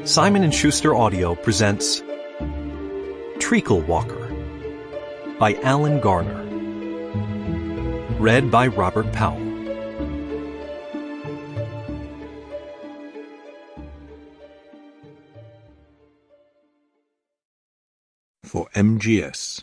Simon & Schuster Audio presents Treacle Walker by Alan Garner. Read by Robert Powell. For MGS.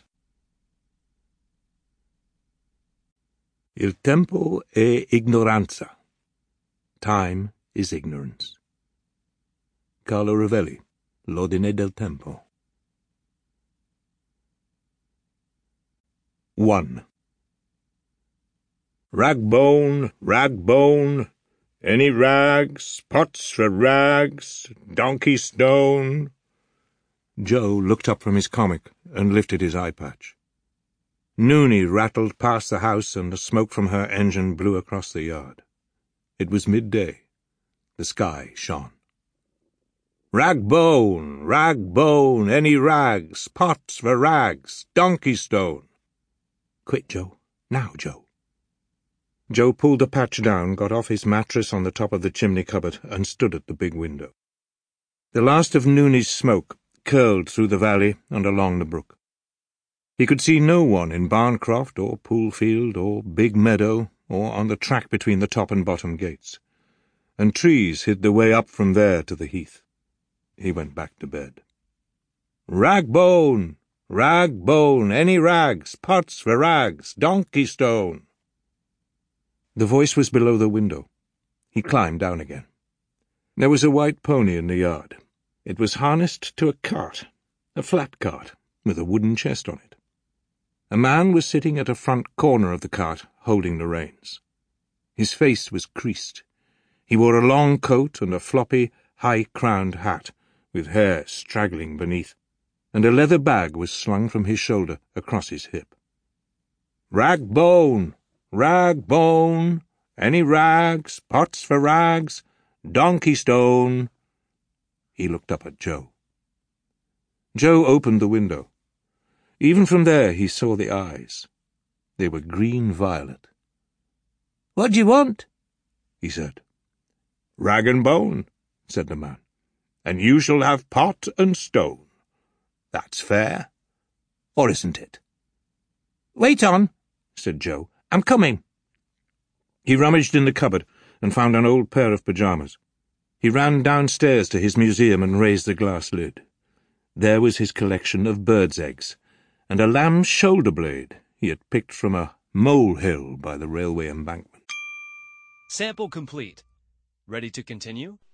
Il tempo è ignoranza. Time is ignorance. Carlo Rovelli, L'ordine del tempo. 1. Ragbone, ragbone, any rags, pots for rags, donkey stone. Joe looked up from his comic and lifted his eye patch. Noonie rattled past the house and the smoke from her engine blew across the yard. It was midday. The sky shone. Ragbone, ragbone, any rags, pots for rags, donkey stone. Quick, Joe. Now, Joe. Joe pulled the patch down, got off his mattress on the top of the chimney cupboard, and stood at the big window. The last of Noonie's smoke curled through the valley and along the brook. He could see no one in Barncroft or Poolfield or Big Meadow or on the track between the top and bottom gates, and trees hid the way up from there to the heath. He went back to bed. Ragbone, ragbone, any rags, pots for rags, donkey stone. The voice was below the window. He climbed down again. There was a white pony in the yard. It was harnessed to a cart, a flat cart, with a wooden chest on it. A man was sitting at a front corner of the cart, holding the reins. His face was creased. He wore a long coat and a floppy, high-crowned hat, with hair straggling beneath, and a leather bag was slung from his shoulder across his hip. Ragbone, ragbone, any rags, pots for rags, donkey stone. He looked up at Joe. Joe opened the window. Even from there he saw the eyes. They were green-violet. "What do you want?" he said. Rag and bone, said the man, and you shall have pot and stone. That's fair, or isn't it? "Wait on," said Joe. "I'm coming." He rummaged in the cupboard and found an old pair of pyjamas. He ran downstairs to his museum and raised the glass lid. There was his collection of birds' eggs, and a lamb's shoulder blade he had picked from a molehill by the railway embankment. Sample complete. Ready to continue?